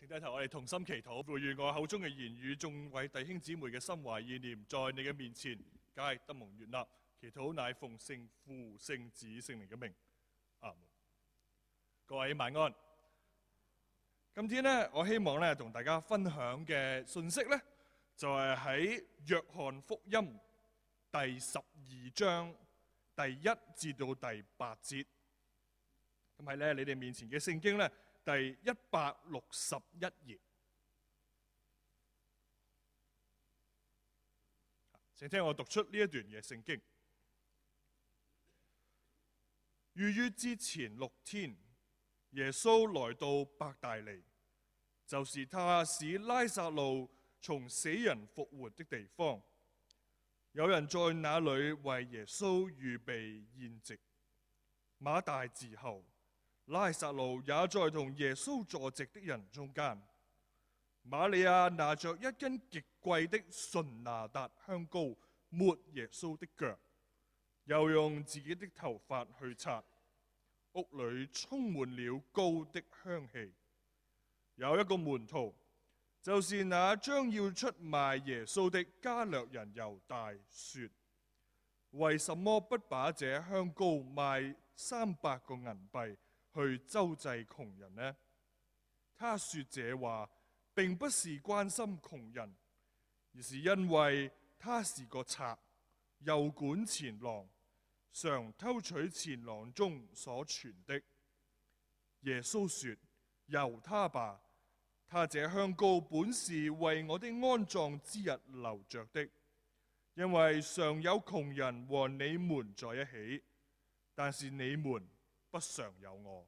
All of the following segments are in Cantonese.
請低頭，我哋同心祈禱，父願我口中嘅言語，眾位弟兄姊妹嘅心懷意念，在你嘅面前皆得蒙悅納。祈禱乃奉聖父、聖子、聖靈嘅名，阿門。各位晚安。今天呢，我希望咧同大家分享嘅信息呢，就係喺約翰福音第12章第1至到第8節。咁係咧，你哋面前嘅聖經呢，第161頁。請聽我讀出呢一段嘅聖經。逾越之前6天，耶穌來到伯大尼，就是他使拉撒路從死人復活的地方。有人在那裏為耶穌預備筵席。馬大伺候，拉撒路也在同耶穌坐席的人中間。瑪利亞拿着一斤極貴的純拿達香膏抹耶穌的腳，又用自己的頭髮去擦。屋裏充滿了膏的香氣。有一個門徒，就是那將要出賣耶穌的加略人猶大，說：為什麼不把這香膏賣300個銀幣去周濟窮人呢？他說這話並不是關心窮人，而是因為他是個賊，又管錢囊，常偷取錢囊中所存的。耶穌說：由他吧，他這香膏本是為我的安葬之日留着的，因為常有窮人和你們在一起，但是你們不常有我。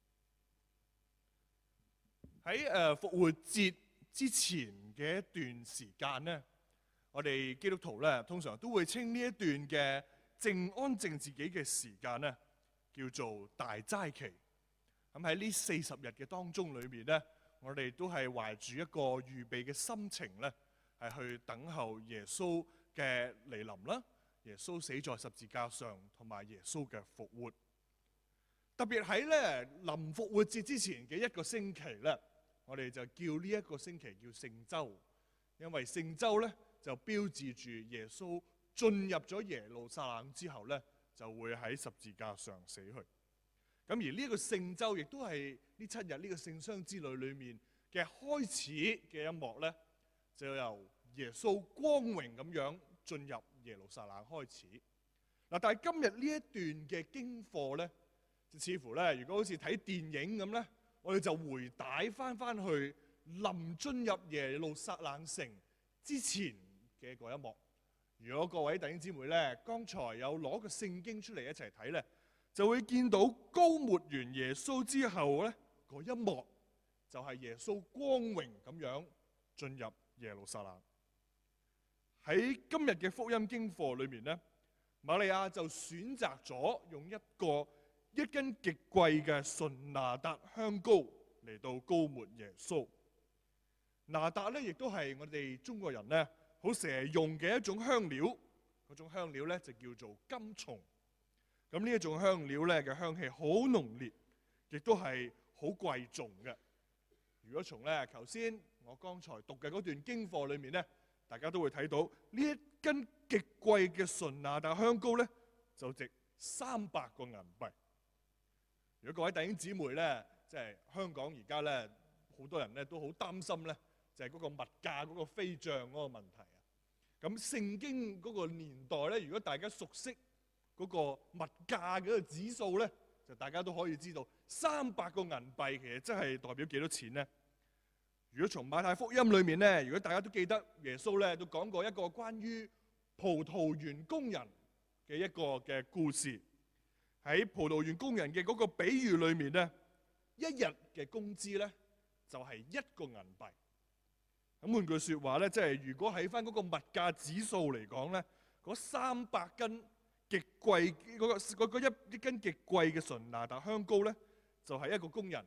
喺復活節之前嘅一段時間呢，我哋基督徒呢通常都會稱呢一段嘅靜安靜自己嘅時間呢，叫做大齋期。咁喺呢40日嘅當中裏面呢，我哋都係懷住一個預備嘅心情呢，係去等候耶穌嘅嚟臨啦，耶穌死在十字架上，同埋耶穌嘅復活。特別喺呢臨復活節之前嘅一個星期呢，我哋就叫呢一個星期叫聖週，因為聖週呢就標誌住耶穌進入咗耶路撒冷之後呢，就會喺十字架上死去。咁而呢個聖週亦都係呢7日呢個聖雙之旅裏面嘅開始嘅一幕呢，就由耶穌光榮咁樣進入耶路撒冷開始。嗱，但係今日呢一段嘅經課呢，就似乎呢，如果好似睇電影咁呢，我哋就回帶翻去臨進入耶路撒冷城之前嘅嗰一幕。如果各位弟兄姊妹呢，剛才有攞個聖經出嚟一齊睇呢，就會見到膏抹完耶穌之後呢，嗰一幕就係耶穌光榮咁樣進入耶路撒冷。喺今日嘅福音經課裏面呢，瑪利亞就選擇咗用一斤極貴嘅純拿達香膏嚟到膏抹耶穌。拿達呢，亦都係我哋中國人呢好成日用嘅一種香料，嗰種香料呢就叫做金松。咁呢一種香料呢嘅香氣好濃烈，亦都係好貴重嘅。如果從呢頭先我剛才讀嘅嗰段經課裏面呢，大家都會睇到呢一斤極貴嘅純拿達香膏呢，就值300個銀幣。如果各位弟兄姊妹呢，即係香港而家呢，好多人呢都好擔心呢，就係嗰個物價嗰個飛漲嗰個問題啊。咁聖經嗰個年代呢，如果大家熟悉嗰個物價嗰個指數呢，就大家都可以知道300個銀幣其實真係代表幾多錢呢？如果從馬太福音裏面呢，如果大家都記得耶穌呢都講過一個關於葡萄園工人嘅一個嘅故事。喺葡萄園工人嘅嗰個比喻裏面呢，一日嘅工資呢就係1個銀幣。咁換句説話呢，即係如果喺翻嗰個物價指數嚟講呢，嗰300斤極貴嗰一斤極貴嘅純拿達香膏呢，就係一個工人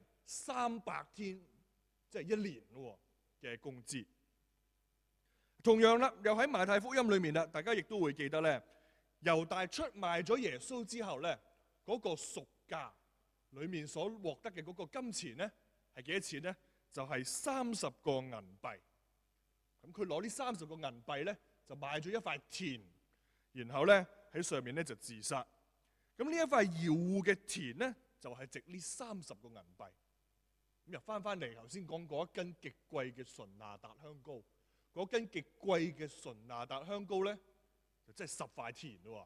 300天，即係1年嘅工資。同樣啦，又喺馬太福音裏面啦，大家亦都會記得呢，猶大出賣咗耶穌之後呢，嗰個贖價裏面所獲得嘅嗰個金錢呢，係幾多錢呢？ 就係30個銀幣。咁佢攞呢30個銀幣咧，就買咗一塊田，然後咧喺上面咧就自殺。咁呢一塊遙戶嘅田咧，就係值呢30個銀幣。咁又翻嚟頭先講嗰一斤極貴嘅純拿達香膏，嗰斤極貴嘅純拿達香膏咧，就真係10塊田咯。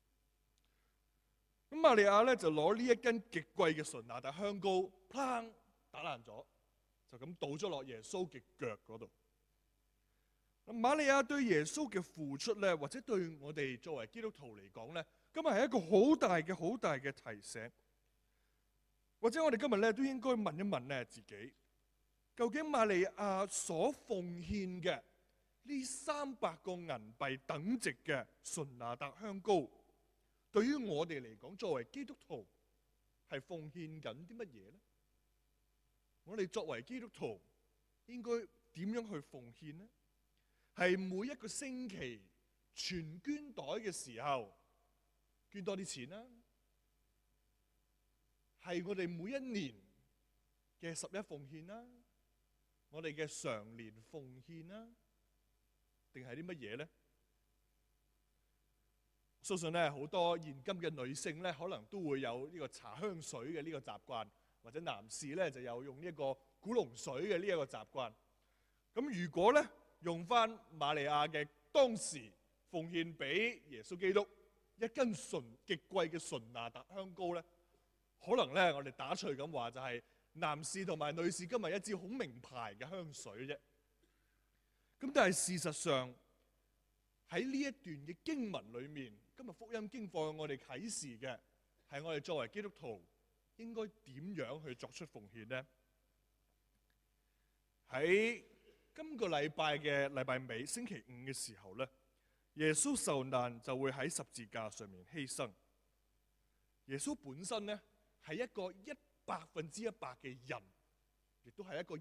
咁瑪利亞咧就攞呢一斤極貴嘅純拿達香膏，砰打爛咗，就咁倒咗落耶穌嘅腳嗰度。瑪利亞對耶穌嘅付出咧，或者對我哋作為基督徒嚟講咧，今日係一個好大嘅提醒。或者我哋今日咧都應該問一問咧自己，究竟瑪利亞所奉獻嘅呢300個銀幣等值嘅純拿達香膏，對於我哋嚟講，作為基督徒係奉獻緊啲乜嘢呢？我哋作為基督徒應該點樣去奉獻呢？係每一個星期全捐袋嘅時候捐多啲錢啦，係我哋每一年嘅11奉獻啦，我哋嘅常年奉獻啦，定係啲乜嘢呢？相信咧好多現今嘅女性咧，可能都會有呢個搽香水嘅呢個習慣，或者男士咧就有用呢個古龍水嘅呢一個習慣。咁如果咧用翻瑪利亞嘅當時奉獻俾耶穌基督一斤極貴嘅純拿達香膏咧，可能咧我哋打趣咁話就係男士同埋女士今日一支好名牌嘅香水啫。咁但係事實上喺呢一段嘅經文裏面，今日福音經課我哋啟示嘅係我哋作為基督徒應該點樣去作出奉獻呢？喺今個禮拜嘅禮拜尾星期5嘅時候咧，耶穌受難就會喺十字架上面犧牲。耶穌本身咧係一個100%嘅人，亦都係一個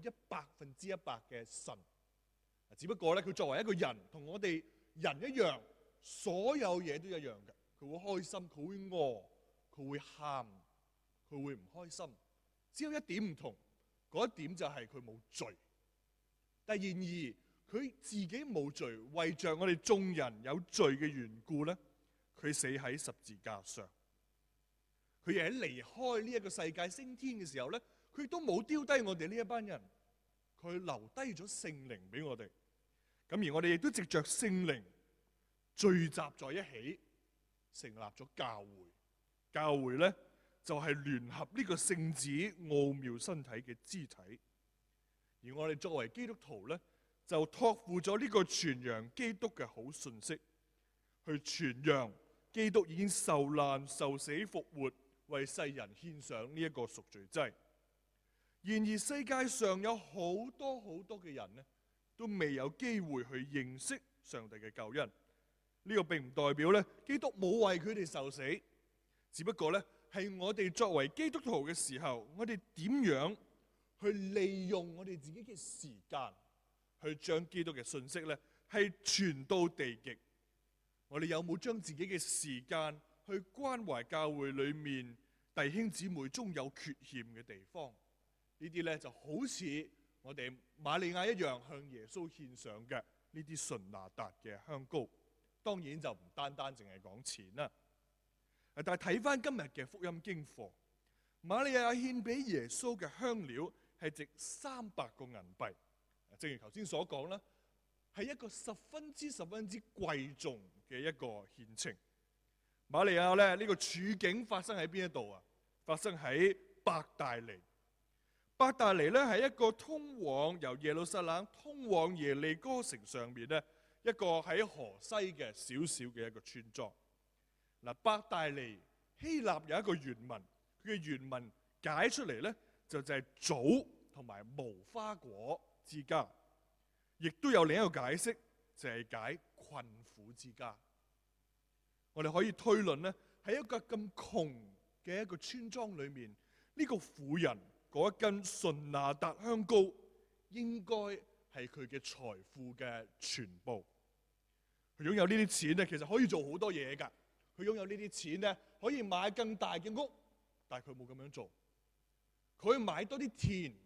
100%嘅神。只不過咧佢作為一個人，同我哋人一樣，所有嘢都一樣嘅。佢會開心，佢會餓，佢會喊，佢會唔開心。只有一點唔同，嗰一點就係佢冇罪。但然而佢自己冇罪，為着我哋眾人有罪嘅緣故咧，佢死喺十字架上。佢亦喺離開呢一個世界升天嘅時候咧，佢都冇丟低我哋呢一班人，佢留低咗聖靈俾我哋。咁而我哋亦都藉着聖靈聚集在一起，成立咗教會。教會咧就係聯合呢個聖子奧妙身體嘅肢體。而我哋作為基督徒咧，就託付咗呢個傳揚基督嘅好信息，去傳揚基督已經受難、受死、復活，為世人獻上呢一個贖罪祭。然而世界上有好多嘅人呢，都未有機會去認識上帝嘅救恩。呢個並唔代表咧基督冇為佢哋受死，只不過咧係我哋作為基督徒嘅時候，我哋點樣去利用我哋自己嘅時間，去將基督嘅信息咧係傳到地極。我哋有冇將自己嘅時間去關懷教會裏面弟兄姊妹中有缺陷嘅地方？呢啲咧就好似我哋瑪利亞一樣，向耶穌獻上嘅呢啲純拿達嘅香膏。當然就唔單單淨係講錢啦。但係睇翻今日嘅福音經課，瑪利亞獻俾耶穌嘅香料係值300個銀幣。正如頭先所講啦，係一個十分之貴重嘅一個獻呈。瑪利亞咧呢個處境發生喺邊一度啊？發生喺伯大尼。伯大尼咧係一個通往由耶路撒冷通往耶利哥城上面咧一個喺河西嘅小小嘅一個村莊。嗱，伯大尼希臘有一個原文，佢嘅原文解出嚟咧就係棗同埋無花果之家，亦都有另一個解釋就係解困苦之家。我哋可以推論咧喺一個咁窮嘅一個村莊裏面，呢個婦人嗰一斤純拿達香膏應該係佢嘅財富嘅全部。佢擁有呢啲錢咧，其實可以做好多嘢㗎。佢擁有呢啲錢咧，可以買更大嘅屋，但係佢冇咁樣做。佢買多啲田，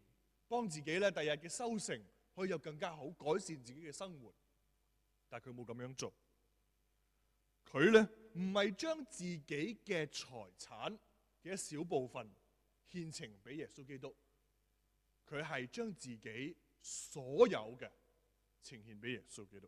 幫自己咧第日嘅收成可以有更加好，改善自己嘅生活。但係佢冇咁樣做，佢咧唔係將自己嘅財產嘅一小部分獻呈俾耶穌基督，佢係將自己所有嘅呈獻俾耶穌基督。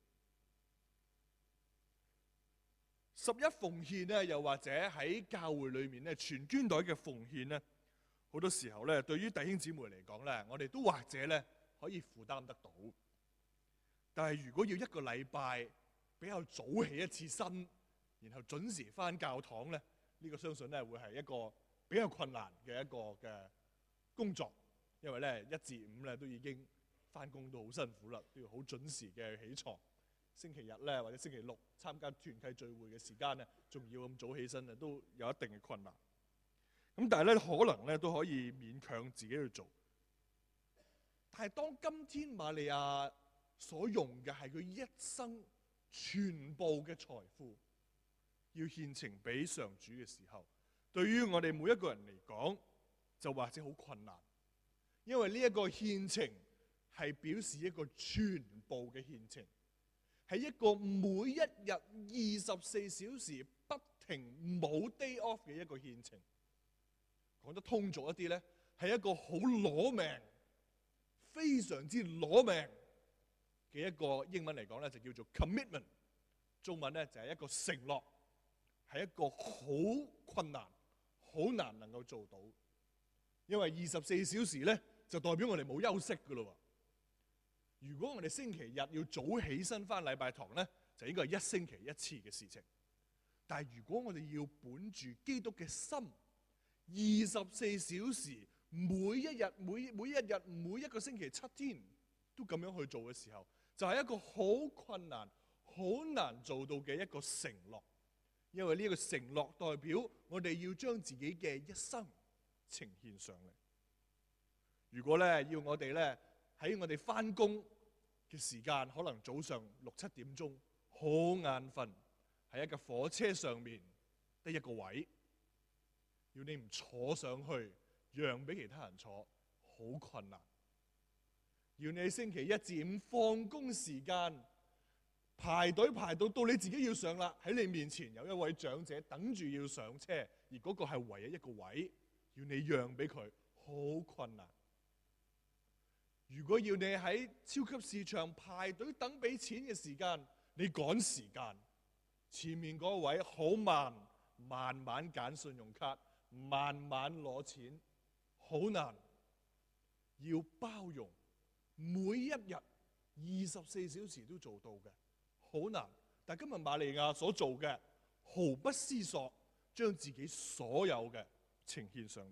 十一奉獻咧，又或者喺教會裏面咧，全捐袋嘅奉獻咧，好多時候咧，對於弟兄姊妹嚟講咧，我哋都或者咧可以負擔得到。但係如果要一個禮拜比較早起一次身，然後準時返教堂咧，呢個相信咧會係一個比較困難嘅一個嘅工作，因為咧1至5咧都已經返工都好辛苦啦，都要好準時嘅起床。星期日咧或者星期六參加團契聚會嘅時間咧，仲要咁早起身啊，都有一定嘅困難。咁但係咧，可能咧都可以勉強自己去做。但係當今天瑪利亞所用嘅係佢一生全部嘅財富，要獻呈俾上主嘅時候，對於我哋每一個人嚟講，就或者好困難，因為呢一個獻呈係表示一個全部嘅獻呈。係一個每一日24小時不停冇 day off 嘅一個獻呈。講得通俗一啲咧，係一個好攞命、非常之攞命嘅一個英文嚟講咧，就叫做 commitment。中文咧就係一個承諾，係一個好困難、好難能夠做到。因為24小時咧，就代表我哋冇休息噶咯。如果我哋星期日要早起身返禮拜堂呢，就應該係1星期1次嘅事情。但係如果我哋要本住基督嘅心，24小時每一日、每一個星期7天都咁樣去做嘅時候，就係一個好困難、好難做到嘅一個承諾。因為呢個承諾代表我哋要將自己嘅一生呈獻上嚟。如果咧要我哋咧，喺我哋返工嘅時間，可能早上6、7點鐘，好眼瞓，喺一架火車上面得一個位，要你唔坐上去，讓俾其他人坐，好困難。要你星期1至5放工時間排隊排到你自己要上啦，喺你面前有一位長者等住要上車，而嗰個係唯一一個位，要你讓俾佢，好困難。如果要你喺超級市場排隊等俾錢嘅時間，你趕時間，前面嗰位好慢，慢慢揀信用卡，慢慢攞錢，好難。要包容，每一日24小時都做到嘅，好難。但今日瑪利亞所做嘅，毫不思索，將自己所有嘅呈獻上嚟。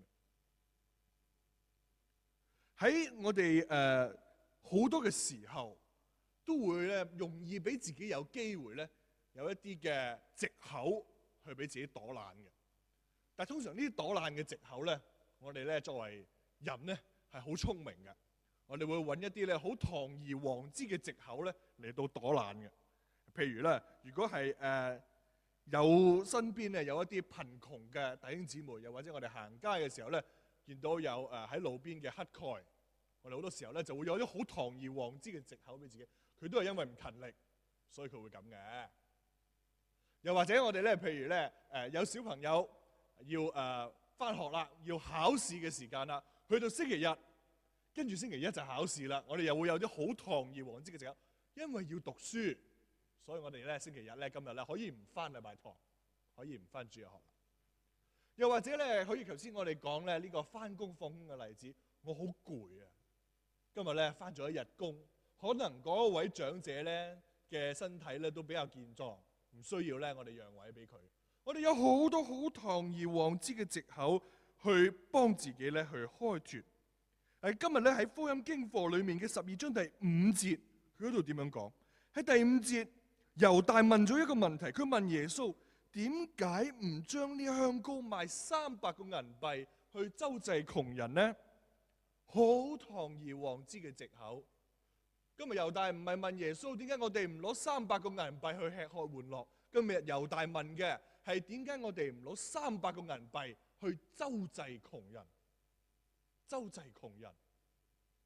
喺我哋好多嘅時候，都會咧容易俾自己有機會咧有一啲嘅藉口去俾自己躲懶嘅。但係通常呢啲躲懶嘅藉口咧，我哋咧作為人咧係好聰明嘅，我哋會揾一啲咧好堂而皇之嘅藉口咧嚟到躲懶嘅。譬如咧，如果係有身邊咧有一啲貧窮嘅弟兄姊妹，又或者我哋行街嘅時候咧，見到有喺路邊嘅乞丐，我哋好多時候咧就會有啲好堂而皇之嘅藉口俾自己，佢都係因為唔勤力，所以佢會咁嘅。又或者我哋咧，譬如咧有小朋友要返學啦，要考試嘅時間啦，去到星期日，跟住星期1就考試啦，我哋又會有啲好堂而皇之嘅藉口，因為要讀書，所以我哋咧星期日咧今日咧可以唔返禮拜堂，可以唔返主日學。又或者咧，好似頭先我哋講咧呢個返工放工嘅例子，我好攰啊！今日咧返咗1日工，可能嗰位長者咧嘅身體咧都比較健壯，唔需要咧我哋讓位俾佢。我哋有好多好堂而皇之嘅藉口去幫自己咧去開脫。今日咧喺福音經課裏面嘅12章第5節，佢嗰度點樣講？喺第5節，猶大問咗一個問題，佢問耶穌：點解唔將呢香膏賣300個銀幣去周濟窮人呢？好堂而皇之嘅藉口。今日猶大唔係問耶穌點解我哋唔攞300個銀幣去吃喝玩樂，今日猶大問嘅係點解我哋唔攞300個銀幣去周濟窮人？周濟窮人。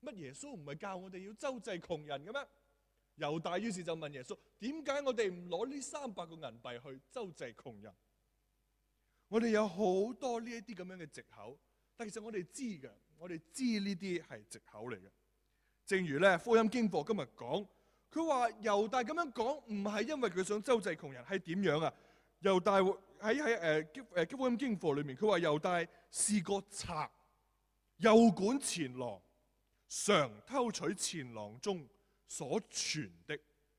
乜耶穌唔係教我哋要周濟窮人嘅咩？猶大於是就問耶穌：點解我哋唔攞呢300個銀幣去周濟窮人？我哋有好多呢一啲咁樣嘅藉口，但其實我哋知嘅，我哋知呢啲係藉口嚟嘅。正如咧福音經課今日講，佢話猶大咁樣講唔係因為佢想周濟窮人，係點樣啊？猶大喺福音經課裏面，佢話猶大是個賊，又管錢囊，常偷取錢囊中所存的。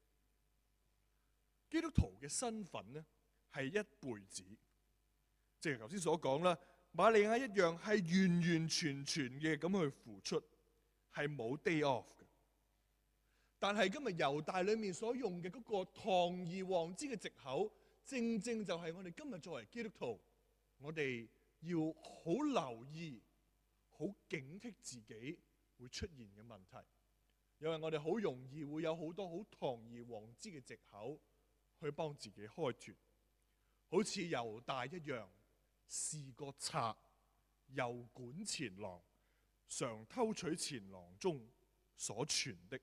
基督徒嘅身份呢，係一輩子，正如頭先所講啦，瑪利亞一樣係完完全全嘅咁去付出，係冇 day off 嘅。但係今日猶大裏面所用嘅嗰個堂而皇之嘅藉口，正正就係我哋今日作為基督徒，我哋要好留意、好警惕自己會出現嘅問題，因為我哋好容易會有好多好堂而皇之嘅藉口去幫自己開脫，好似猶大一樣，是個賊，又管錢囊，常偷取錢囊中所存的。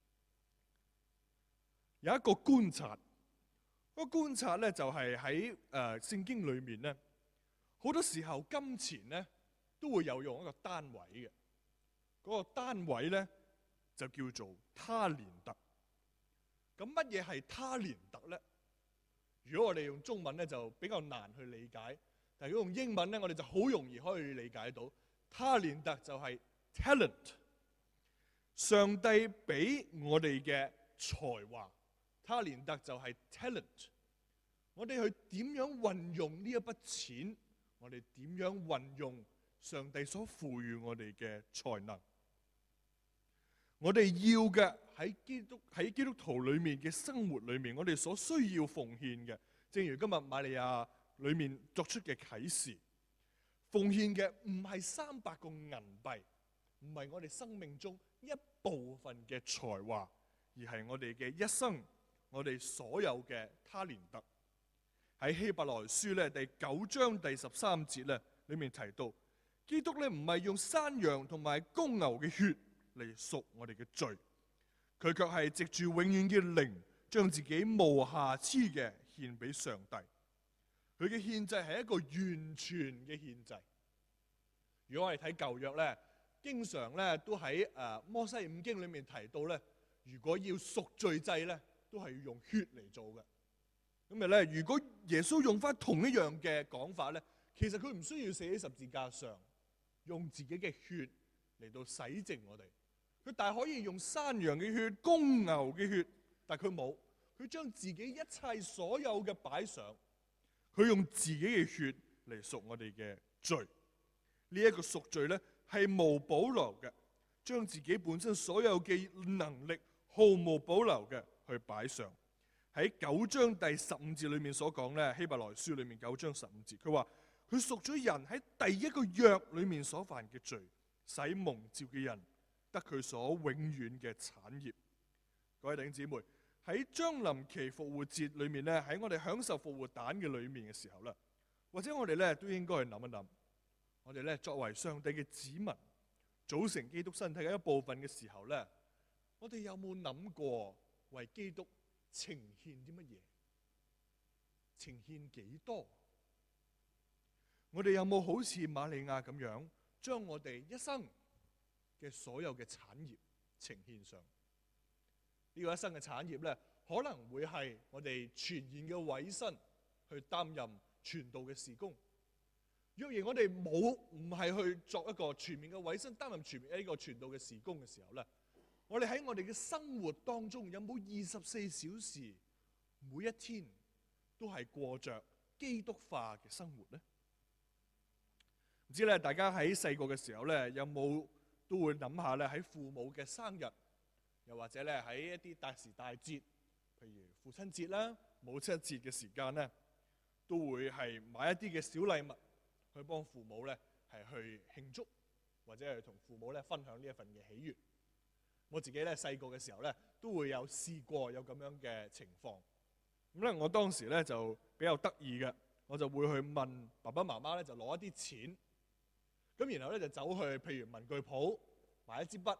有一個觀察，個觀察咧就係喺聖經裏面咧，好多時候金錢咧都會有用一個單位嘅，嗰個單位咧就叫做他連特。咁乜嘢係他連特咧？如果我哋用中文咧就比較難去理解，但係如果用英文咧，我哋就好容易可以理解到。他連特就係 talent， 上帝俾我哋嘅才華。他連特就係 talent， 我哋去點樣運用呢一筆錢？我哋點樣運用上帝所賦予我哋嘅才能？我哋要嘅喺基督徒裏面嘅生活裏面，我哋所需要奉獻嘅，正如今日瑪利亞裏面作出嘅啟示，奉獻嘅唔係300個銀幣，唔係我哋生命中一部分嘅才華，而係我哋嘅一生。我哋所有嘅他連特，喺希伯來書咧第9章第13節咧裏面提到，基督咧唔係用山羊同埋公牛嘅血嚟贖我哋嘅罪，佢卻係藉住永遠嘅靈，將自己無瑕疵嘅獻俾上帝。佢嘅獻祭係一個完全嘅獻祭。如果我哋睇舊約咧，經常咧都喺摩西五經裏面提到咧，如果要贖罪祭咧，都係要用血嚟做嘅。咁咪咧，如果耶穌用翻同一樣嘅講法咧，其實佢唔需要死喺十字架上，用自己嘅血嚟到洗淨我哋。佢大可以用山羊嘅血、公牛嘅血，但佢冇。佢將自己一切所有嘅擺上，佢用自己嘅血嚟贖我哋嘅罪。呢一個贖罪咧係無保留嘅，將自己本身所有嘅能力毫無保留嘅去擺上。喺9章第15節裏面所講咧，希伯來書裏面9章15節，佢話佢贖咗人喺第一個約裏面所犯嘅罪，使蒙召嘅人得佢所永遠嘅產業。各位弟兄姊妹，喺將臨期復活節裏面咧，喺我哋享受復活蛋嘅裏面嘅時候咧，或者我哋咧都應該去諗一諗，我哋咧作為上帝嘅子民，組成基督身體嘅一部分嘅時候咧，我哋有冇諗過為基督呈獻啲乜嘢？呈獻幾多？我哋有冇好似瑪利亞咁樣，將我哋一生嘅所有嘅產業呈獻上？呢個一生嘅產業咧，可能會係我哋全然嘅委身去擔任傳道嘅事工。若然我哋唔係去作一個全面嘅委身，擔任全面呢個傳道嘅事工嘅時候咧，我哋喺我哋嘅生活當中有冇24小時每一天都係過着基督化嘅生活呢？唔知咧，大家喺細個嘅時候咧，有冇都會諗下咧，喺父母嘅生日，又或者咧喺一啲大時大節，譬如父親節啦、母親節嘅時間咧，都會係買一啲嘅小禮物去幫父母咧係去慶祝，或者係同父母咧分享呢一份嘅喜悅。我自己咧細個嘅時候咧，都會有試過有咁樣嘅情況。咁咧，我當時咧就比較得意嘅，我就會去問爸爸媽媽咧，就攞一啲錢，咁然後咧就走去譬如文具鋪買一支筆，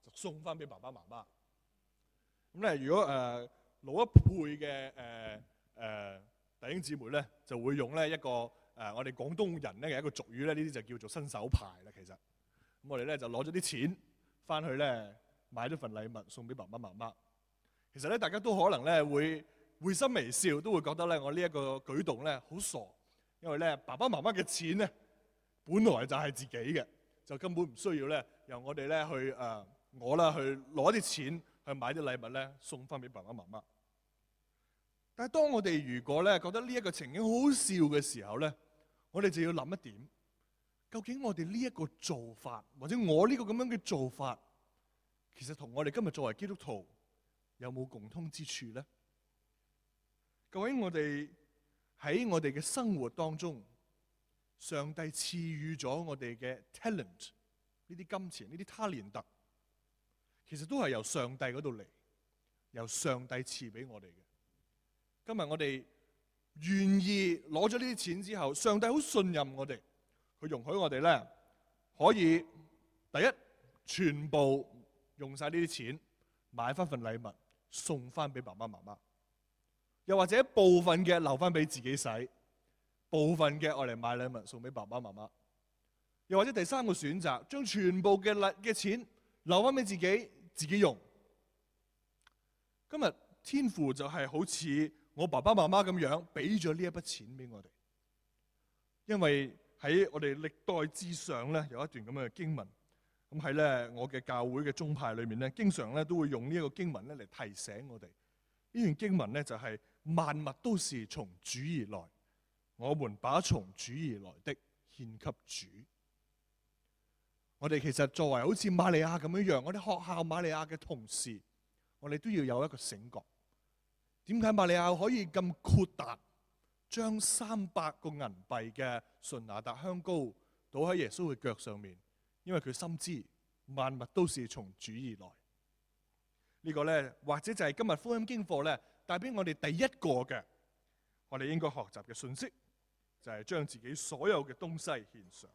就送翻俾爸爸媽媽。咁咧，如果老一輩嘅弟兄姊妹咧，就會用咧一個我哋廣東人咧嘅一個俗語咧，呢啲就叫做伸手牌啦。其實咁我哋咧就攞咗啲錢翻去咧買咗份禮物送俾爸爸媽媽。其實咧大家都可能咧會會心微笑，都會覺得咧我呢一個舉動咧好傻，因為咧爸爸媽媽嘅錢咧本來就係自己嘅，就根本唔需要咧由我哋咧去我啦去攞啲錢去買啲禮物咧送翻俾爸爸媽媽。但係當我哋如果咧覺得呢一個情景好好笑嘅時候咧，我哋就要諗一點，究竟我哋呢一個做法，或者我呢個咁樣嘅做法，其實同我哋今日作為基督徒有冇共通之處呢？究竟我哋喺我哋嘅生活當中，上帝賜予咗我哋嘅 talent， 呢啲金錢，呢啲他連特，其實都係由上帝嗰度嚟，由上帝賜俾我哋嘅。今日我哋願意攞咗呢啲錢之後，上帝好信任我哋，佢容許我哋咧可以第一全部用晒呢啲錢買翻份禮物送翻俾爸爸媽媽，又或者部分嘅留翻俾自己使，部分嘅愛嚟買禮物送俾爸爸媽媽，又或者第三個選擇，將全部嘅錢留翻俾自己用。今日天父就係好似我爸爸媽媽咁樣，俾咗呢一筆錢俾我哋，因為喺我哋歷代志上咧有一段咁樣嘅經文，咁喺咧我嘅教會嘅宗派裏面咧，經常咧都會用呢一個經文咧嚟提醒我哋。呢段經文咧就係萬物都是從主而來，我們把從主而來的獻給主。我哋其實作為好似瑪利亞咁樣，我哋學校瑪利亞嘅同事，我哋都要有一個醒覺。點解瑪利亞可以咁豁達，將300個銀幣嘅純拿達香膏倒喺耶穌嘅腳上面？因為佢深知萬物都是從主而來。呢個呢，或者就係今日福音經課呢帶俾我哋第一個嘅，我哋應該學習嘅信息，就係將自己所有嘅東西獻上。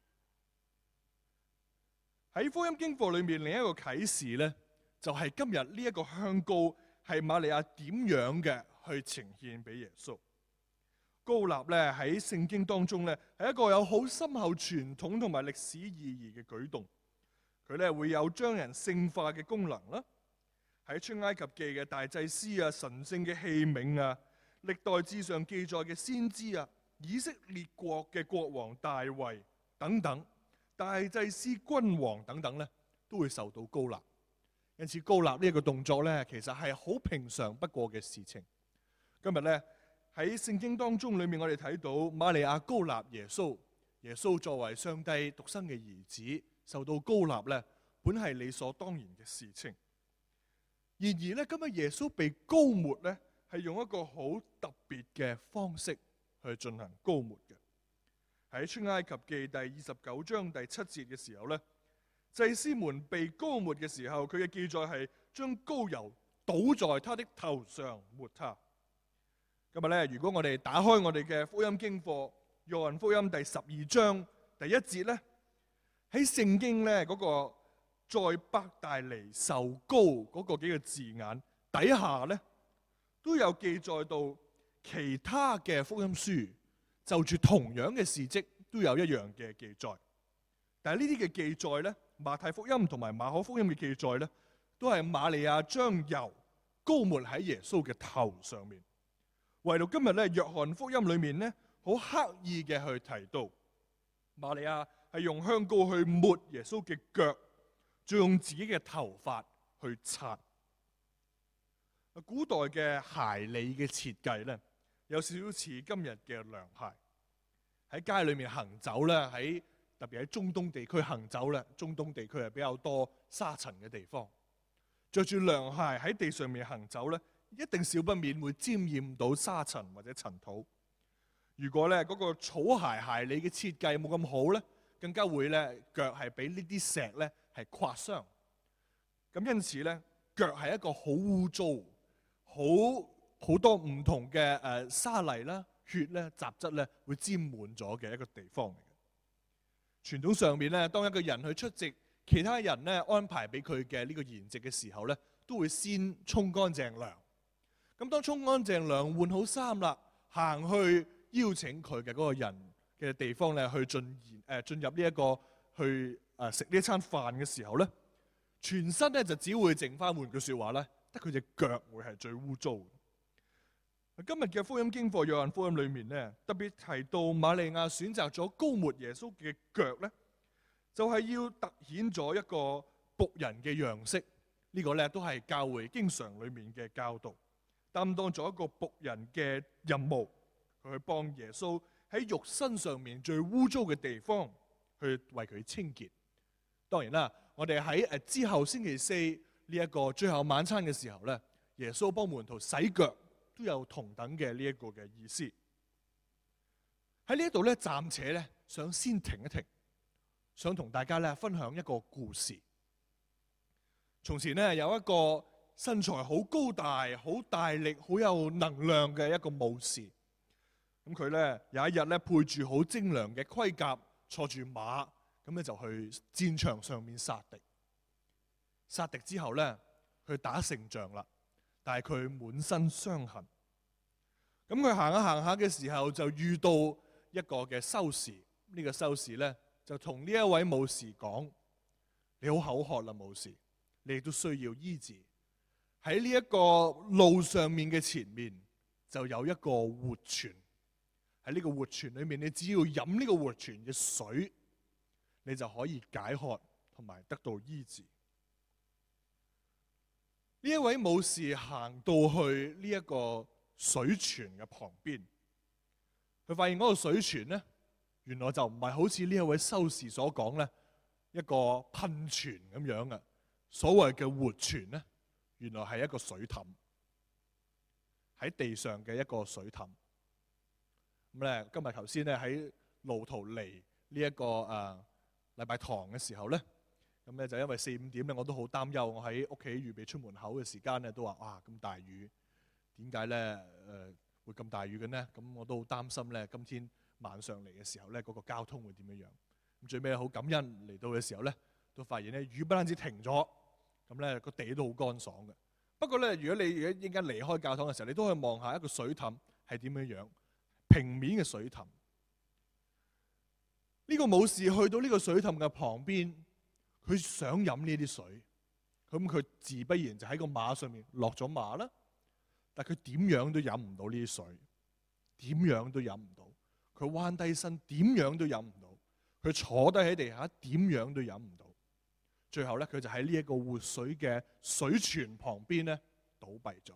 喺福音經課裏面，另一個啟示呢，就係今日呢一個香膏係瑪利亞點樣嘅去呈獻俾耶穌。膏立咧喺聖經當中咧係一個有好深厚傳統同埋歷史意義嘅舉動。佢咧會有將人聖化嘅功能啦。喺出埃及記嘅大祭司啊、神聖嘅器皿啊、歷代志上記載嘅先知啊、以色列國嘅國王大衛等等、大祭司君王等等咧，都會受到膏立。因此膏立呢一個動作咧，其實係好平常不過嘅事情。今日咧喺聖經當中裏面，我哋睇到瑪利亞膏立耶穌，耶穌作為上帝獨生嘅兒子受到膏立咧，本係理所當然嘅事情。然而咧，今日耶穌被膏抹咧，係用一個好特別嘅方式去進行膏抹嘅。喺出埃及記第29章第7節嘅時候咧，祭司們被膏抹嘅時候，佢嘅記載係將膏油倒在他的頭上抹他。今日咧，如果我哋打開我哋嘅福音經課，約翰福音第12章第1節咧，喺聖經咧嗰個在伯大尼受膏嗰個幾個字眼底下咧，都有記載到其他嘅福音書就住同樣嘅事蹟都有一樣嘅記載。但係呢啲嘅記載咧，馬太福音同埋馬可福音嘅記載咧，都係瑪利亞將油膏抹喺耶穌嘅頭上面。唯獨今日咧，約翰福音裏面咧，好刻意嘅去提到瑪利亞係用香膏去抹耶穌嘅腳，再用自己嘅頭髮去擦。古代嘅鞋履嘅設計咧，有少少似今日嘅涼鞋。喺街裏面行走咧，特別喺中東地區行走咧，中東地區係比較多沙塵嘅地方，着住涼鞋喺地上面行走咧，一定少不免會沾染到沙塵或者塵土。如果咧嗰個草鞋鞋履嘅設計冇咁好咧，更加會咧腳係俾呢啲石咧係刮傷。咁因此咧，腳係一個好污糟、好多唔同嘅沙泥啦、血咧、雜質咧會沾滿咗嘅一個地方嚟嘅。傳統上面咧，當一個人去出席其他人咧安排俾佢嘅呢個筵席嘅時候咧，都會先沖乾淨涼。咁當沖乾淨涼、換好衫啦，行去邀請佢嘅嗰個人嘅地方咧，去進入呢一個去食呢一餐飯嘅時候咧，全身咧就只會剩翻換句説話咧，得佢隻腳會係最污糟。今日嘅福音經課約翰福音裏面咧，特別提到瑪利亞選擇咗膏抹耶穌嘅腳咧，就係要突顯咗一個僕人嘅樣式。呢個咧都係教會經常裏面嘅教導，擔當咗一個僕人嘅任務，佢去幫耶穌喺肉身上面最污糟嘅地方去為佢清潔。當然啦，我哋喺之後星期四呢一個最後晚餐嘅時候咧，耶穌幫門徒洗腳都有同等嘅呢一個嘅意思。喺呢一度咧，暫且咧想先停一停，想同大家咧分享一個故事。從前咧有一個身材好高大、好大力、好有能量嘅一個武士。咁佢咧有一日咧配住好精良嘅盔甲，坐住馬，咁咧就去戰場上面殺敵。殺敵之後咧，佢打勝仗啦。但係佢滿身傷痕，咁佢行下行下嘅時候就遇到一個嘅修士，呢個修士咧就同呢一位武士講：你好口渴啦，武士，你亦都需要醫治。喺呢一個路上面嘅前面就有一個活泉，喺呢個活泉裏面，你只要飲呢個活泉嘅水，你就可以解渴同埋得到醫治。呢一位武士行到去呢一個水泉嘅旁邊，佢發現嗰個水泉咧，原來就唔係好似呢一位修士所講咧一個噴泉咁樣嘅。所謂嘅活泉咧，原來係一個水凼，喺地上嘅一個水凼。咁咧，今日頭先咧喺路途嚟呢一個禮拜堂嘅時候咧。咁咧就因為4-5點咧，我都好擔憂。我喺屋企預備出門口嘅時間咧，都話：哇，咁大雨，點解咧會咁大雨嘅呢？咁我都好擔心咧，今天晚上嚟嘅時候咧，嗰個交通會點樣樣？咁最尾好感恩嚟到嘅時候咧，都發現咧雨不單止停咗，咁咧個地都好乾爽嘅。不過咧，如果你而家一陣間離開教堂嘅時候，你都可以望下一個水凼係點樣樣，平面嘅水凼。呢個武士去到呢個水凼嘅旁邊。佢想飲呢啲水，咁佢自不然就喺個馬上面落咗馬啦。但佢點樣都飲唔到呢啲水，點樣都飲唔到。佢彎低身，點樣都飲唔到。佢坐低喺地下，點樣都飲唔到。最後咧，佢就喺呢一個活水嘅水泉旁邊咧倒斃咗。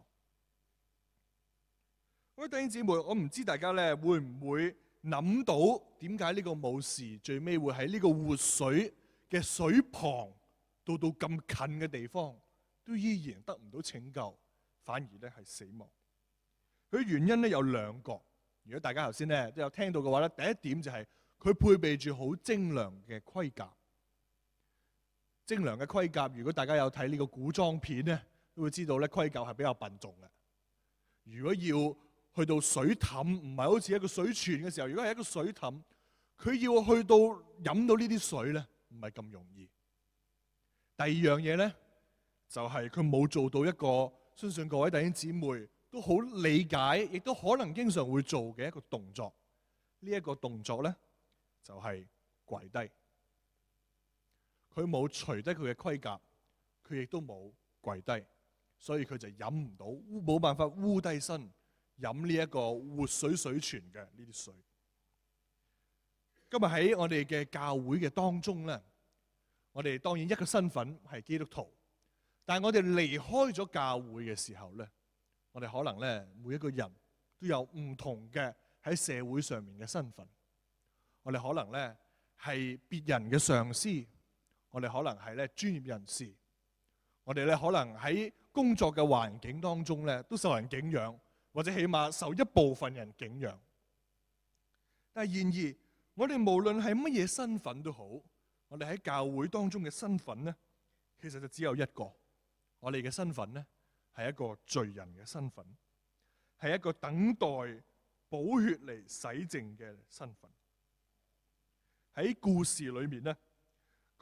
各位弟兄姊妹，我唔知大家咧會唔會諗到點解呢個武士最尾會喺呢個活水嘅水旁到咁近嘅地方，都依然得唔到拯救，反而咧係死亡。佢原因咧有2個。如果大家頭先咧都有聽到嘅話咧，第一點就係佢配備住好精良嘅盔甲。精良嘅盔甲，如果大家有睇呢個古裝片咧，都會知道咧盔甲係比較笨重嘅。如果要去到水凼，唔係好似一個水泉嘅時候，如果係一個水凼，佢要去到飲到呢啲水咧，唔係咁容易。第二樣嘢咧，就係佢冇做到一個相信各位弟兄姊妹都好理解，亦都可能經常會做嘅一個動作。呢一個動作咧，就係跪低。佢冇除低佢嘅盔甲，佢亦都冇跪低，所以佢就飲唔到，冇辦法烏低身飲呢一個活水水泉嘅呢啲水。今日喺我哋嘅教會嘅當中咧，我哋當然一個身份係基督徒，但係我哋離開咗教會嘅時候咧，我哋可能咧每一個人都有唔同嘅喺社會上面嘅身份。我哋可能咧係別人嘅上司，我哋可能係咧專業人士，我哋咧可能喺工作嘅環境當中咧都受人敬仰，或者起碼受一部分人敬仰。但係然而，我哋無論係乜嘢身份都好，我哋喺教會當中嘅身份咧，其實就只有一個。我哋嘅身份咧係一個罪人嘅身份，係一個等待寶血嚟洗淨嘅身份。喺故事裏面咧，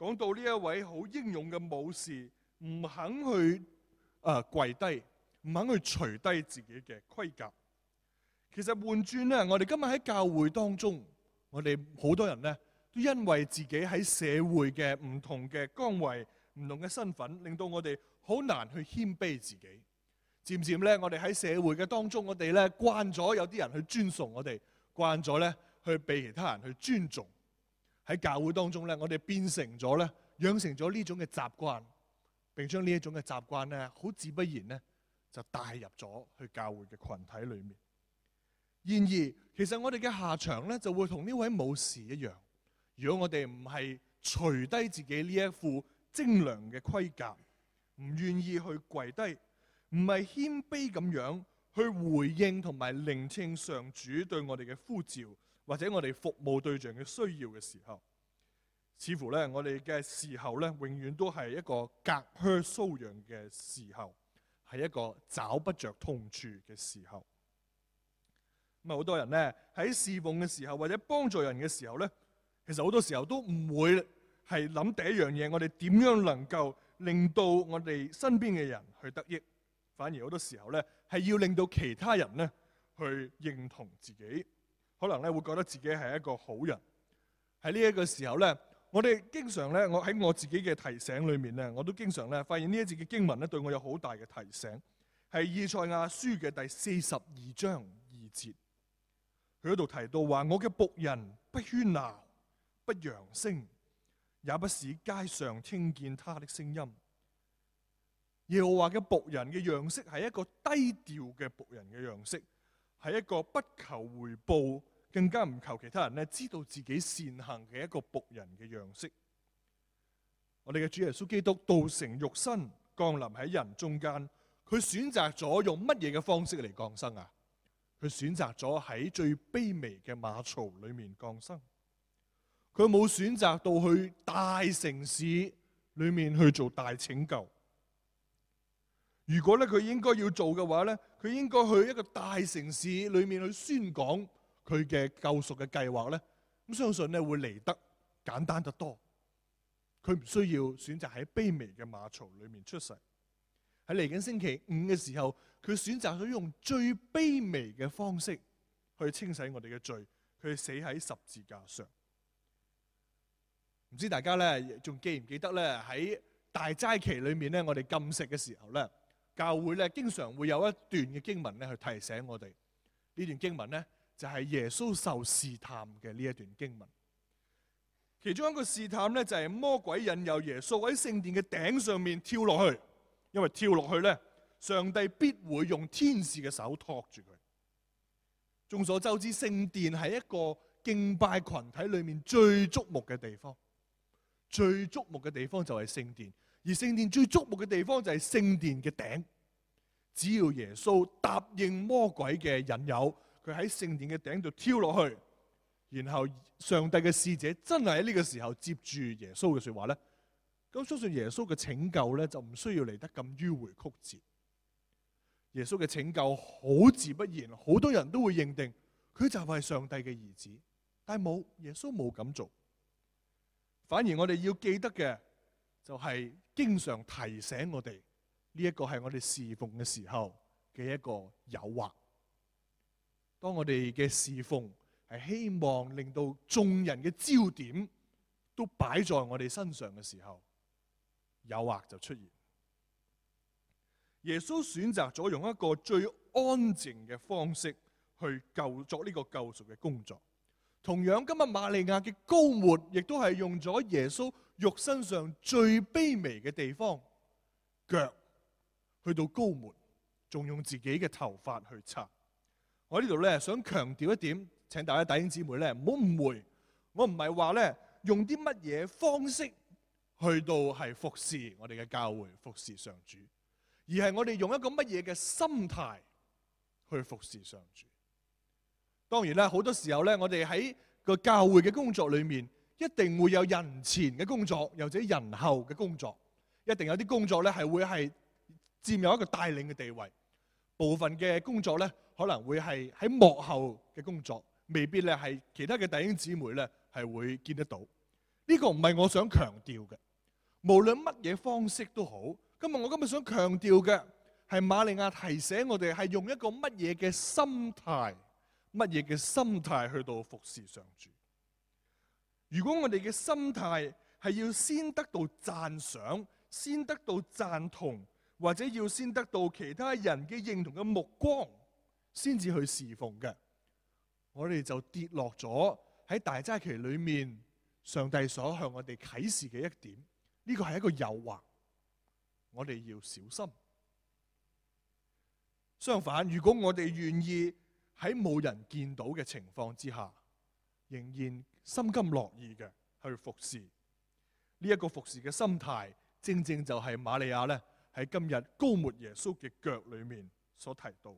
講到呢一位好英勇嘅武士唔肯去跪低，唔肯去除低自己嘅盔甲。其實換轉咧，我哋今日喺教會當中，我哋好多人咧都因為自己喺社會嘅唔同嘅崗位、唔同嘅身份，令到我哋好難去謙卑自己。漸漸咧，我哋喺社會嘅當中，我哋咧慣咗有啲人去尊崇我哋，慣咗咧去被其他人去尊重。喺教會當中咧，我哋變成咗咧，養成咗呢種嘅習慣，並將呢一種嘅習慣咧，好自不然咧就帶入咗去教會嘅群體裏面。然而，其實我哋嘅下場咧就會同呢位武士一樣。如果我哋唔係除低自己呢一副精良嘅盔甲，唔願意去跪低，唔係謙卑咁樣去回應同埋聆聽上主對我哋嘅呼召，或者我哋服務對象嘅需要嘅時候，似乎咧我哋嘅時候咧，永遠都係一個隔靴搔癢嘅時候，係一個找不着痛處嘅時候。咁好多人咧喺侍奉嘅時候，或者幫助人嘅時候咧，其實好多時候都唔會係諗第一樣嘢，我哋點樣能夠令到我哋身邊嘅人去得益，反而好多時候咧係要令到其他人咧去認同自己，可能咧會覺得自己係一個好人。喺呢一個時候咧，我哋經常咧，我喺我自己嘅提醒裏面咧，我都經常咧發現呢一節嘅經文咧對我有好大嘅提醒，係以賽亞書嘅第42章2節。佢嗰度提到話：我嘅僕人不喧鬧，不揚聲，也不使街上聽見他的聲音。耶和華嘅僕人嘅樣式係一個低調嘅僕人嘅樣式，係一個不求回報，更加唔求其他人知道自己善行嘅一個僕人嘅樣式。我哋嘅主耶穌基督道成肉身，降臨喺人中間，佢選擇咗用乜嘢嘅方式嚟降生啊？佢選擇咗喺最卑微嘅馬槽裏面降生，佢冇選擇到去大城市裏面去做大拯救。如果咧佢應該要做嘅話咧，佢應該去一個大城市裏面去宣講佢嘅救贖嘅計劃咧，咁相信咧會嚟得簡單得多。佢唔需要選擇喺卑微嘅馬槽裏面出世。喺嚟緊星期五嘅時候，佢選擇咗用最卑微嘅方式去清洗我哋嘅罪，佢死喺十字架上。唔知大家咧仲記唔記得咧？喺大齋期裏面咧，我哋禁食嘅時候咧，教會咧經常會有一段嘅經文咧去提醒我哋。呢段經文咧就係耶穌受試探嘅呢一段經文。其中一個試探咧就係魔鬼引誘耶穌喺聖殿嘅頂上面跳落去。因為跳落去咧，上帝必會用天使嘅手托住佢。眾所周知，聖殿係一個敬拜群體裏面最矚目嘅地方。最矚目嘅地方就係聖殿，而聖殿最矚目嘅地方就係聖殿嘅頂。只要耶穌答應魔鬼嘅引誘，佢喺聖殿嘅頂度跳落去，然後上帝嘅使者真係喺呢個時候接住耶穌嘅說話咧，咁相信耶穌嘅拯救咧就唔需要嚟得咁迂迴曲折。耶穌嘅拯救好自不然，好多人都會認定佢就係上帝嘅兒子，但係耶穌冇咁做。反而我哋要記得嘅就係經常提醒我哋呢一個係我哋侍奉嘅時候嘅一個誘惑。當我哋嘅侍奉係希望令到眾人嘅焦點都擺在我哋身上嘅時候，誘惑就出現。耶穌選擇咗用一個最安靜嘅方式去作呢個救贖嘅工作。同樣今日瑪利亞嘅膏抹，亦都係用咗耶穌肉身上最卑微嘅地方，腳去到膏抹，仲用自己嘅頭髮去擦。我呢度咧想強調一點，請大家弟兄姊妹咧唔好誤會，我唔係話咧用啲乜嘢方式去到係服侍我哋嘅教會，服侍上主，而係我哋用一個乜嘢嘅心態去服侍上主。當然啦，好多時候咧，我哋喺個教會嘅工作裏面，一定會有人前嘅工作，又或者人後嘅工作。一定有啲工作咧係會係佔有一個帶領嘅地位，部分嘅工作咧可能會係喺幕後嘅工作，未必咧係其他嘅弟兄姊妹咧係會見得到。呢呢個唔係我想強調嘅，無論乜嘢方式都好。今日想強調嘅係瑪利亞提醒我哋係用一個乜嘢嘅心態去到服侍上主。如果我哋嘅心態係要先得到讚賞，先得到贊同，或者要先得到其他人嘅認同嘅目光，先至去侍奉嘅，我哋就跌落咗喺大齋期裏面上帝所向我哋啟示嘅一點。呢個係一個誘惑，我哋要小心。相反，如果我哋願意喺冇人見到嘅情況之下，仍然心甘樂意嘅去服侍，呢一個服侍嘅心態，正正就係瑪利亞咧喺今日膏抹耶穌嘅腳裏面所提到。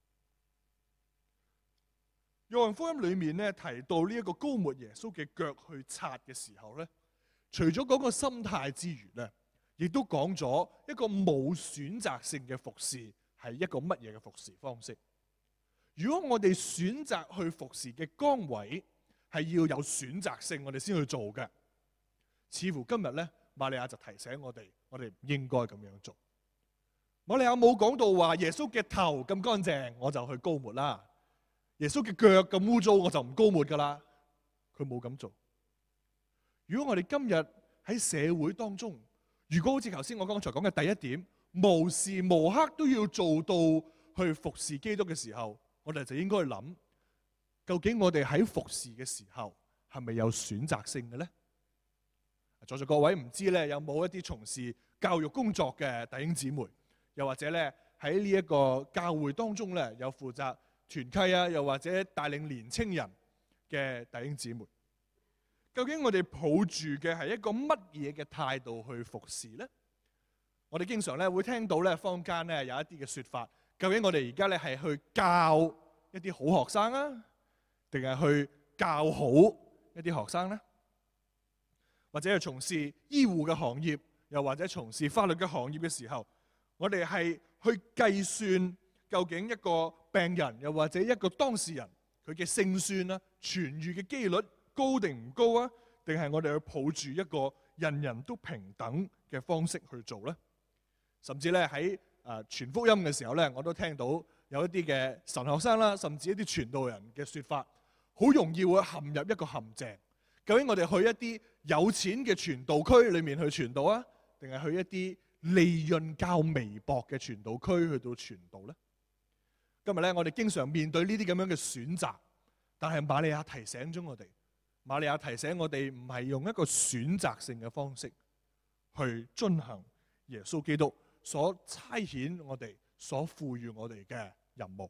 約翰福音裏面咧提到呢一個膏抹耶穌嘅腳去擦嘅時候咧，除咗嗰個心態之餘咧，亦都講咗一個冇選擇性嘅服侍係一個乜嘢嘅服侍方式。如果我哋選擇去服侍嘅崗位係要有選擇性，我哋先去做嘅，似乎今日咧瑪利亞就提醒我哋唔應該咁樣做。瑪利亞冇講到話耶穌嘅頭咁乾淨我就去膏抹啦，耶穌嘅腳咁污糟我就唔膏抹噶啦，佢冇咁做。如果我哋今日喺社會當中，如果好似頭先我剛才講嘅第一點，無時無刻都要做到去服侍基督嘅時候，我哋就應該諗，究竟我哋喺服侍嘅時候係咪有選擇性嘅呢？在座各位唔知咧有冇一啲從事教育工作嘅弟兄姊妹，又或者咧喺呢一個教會當中咧有負責團契啊，又或者帶領年青人嘅弟兄姊妹，究竟我哋抱住嘅係一個乜嘢嘅態度去服侍呢？我哋經常咧會聽到咧坊間咧有一啲嘅說法，究竟我哋而家咧係去教一啲好學生啊，定係去教好一啲學生呢？或者係從事醫護嘅行業，又或者從事法律嘅行業嘅時候，我哋係去計算究竟一個病人又或者一個當事人佢嘅勝算啊、痊癒嘅機率高定唔高啊？定係我哋去抱住一個人人都平等嘅方式去做呢？甚至咧喺傳福音嘅時候咧，我都聽到有一啲嘅神學生啦，甚至一啲傳道人嘅說法，好容易會陷入一個陷阱。究竟我哋去一啲有錢嘅傳道區裏面去傳道啊，定係去一啲利潤較微薄嘅傳道區去到傳道呢？今日咧，我哋經常面對呢啲咁樣嘅選擇，但係瑪利亞提醒咗我哋，瑪利亞提醒我哋唔係用一個選擇性嘅方式去遵行耶穌基督所差遣我哋、所賦予我哋嘅任務。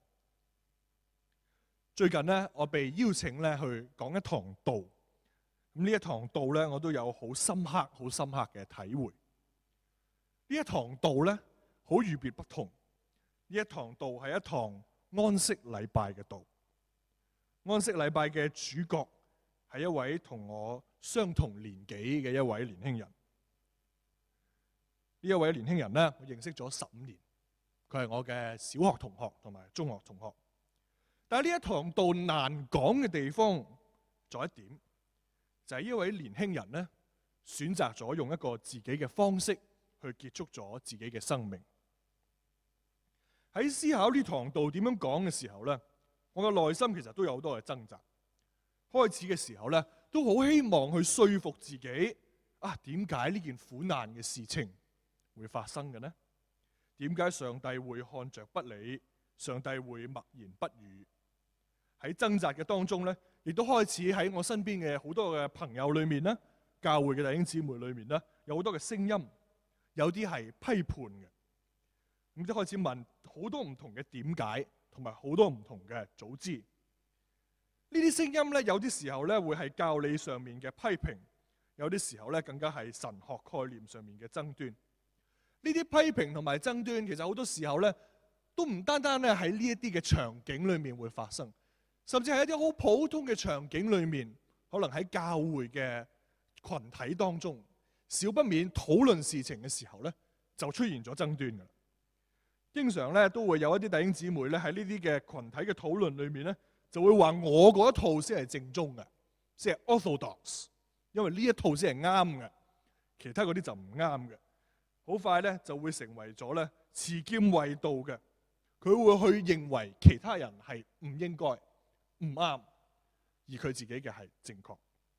最近呢，我被邀請咧去講一堂道。咁呢一堂道咧，我都有好深刻嘅體會。呢一堂道咧，好與別不同。呢一堂道係一堂安息禮拜嘅道。安息禮拜嘅主角係一位同我相同年紀嘅一位年輕人。呢一位年輕人咧，我認識咗15年。佢係我嘅小學同學同埋中學同學。但係呢一堂道難講嘅地方在一點，就係呢位年輕人咧，選擇咗用一個自己嘅方式去結束咗自己嘅生命。喺思考呢堂道點樣講嘅時候咧，我嘅內心其實都有好多嘅掙扎。開始嘅時候咧，都好希望去說服自己啊，點解呢件苦難嘅事情會發生嘅呢？點解上帝會看着不理？上帝會默然不語？喺掙扎嘅當中咧，亦都開始喺我身邊嘅好多嘅朋友裏面咧，教會嘅弟兄姊妹裏面咧，有好多嘅聲音，有啲係批判嘅，咁就開始問好多唔同嘅點解，同埋好多唔同嘅早知。呢啲聲音咧，有啲時候咧會係教理上面嘅批評，有啲時候咧更加係神學概念上面嘅爭端。呢啲批評同埋爭端，其實好多時候咧都唔單單咧喺呢一啲嘅場景裏面會發生。甚至係一啲好普通嘅場景裏面，可能喺教會嘅群體當中，少不免討論事情嘅時候咧，就出現咗爭端㗎啦。經常咧都會有一啲弟兄姊妹咧喺呢啲嘅群體嘅討論裏面咧，就會話我嗰一套先係正宗嘅，即係 orthodox， 因為呢一套先係啱嘅，其他嗰啲就唔啱嘅。好快咧就會成為咗咧持劍衛道嘅，佢會去認為其他人係唔應該、唔啱，而佢自己嘅係正確。